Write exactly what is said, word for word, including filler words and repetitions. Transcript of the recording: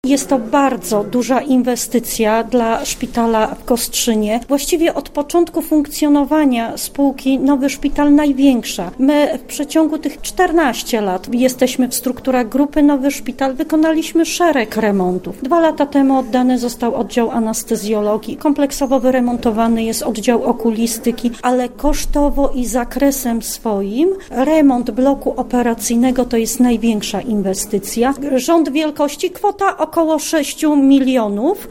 Jest to bardzo duża inwestycja dla szpitala w Kostrzynie. Właściwie od początku funkcjonowania spółki Nowy Szpital największa. My w przeciągu tych czternastu lat jesteśmy w strukturach grupy Nowy Szpital, wykonaliśmy szereg remontów. Dwa lata temu oddany został oddział anestezjologii. Kompleksowo wyremontowany jest oddział okulistyki, ale kosztowo i zakresem swoim remont bloku operacyjnego to jest największa inwestycja. Rząd wielkości, kwota około sześć milionów.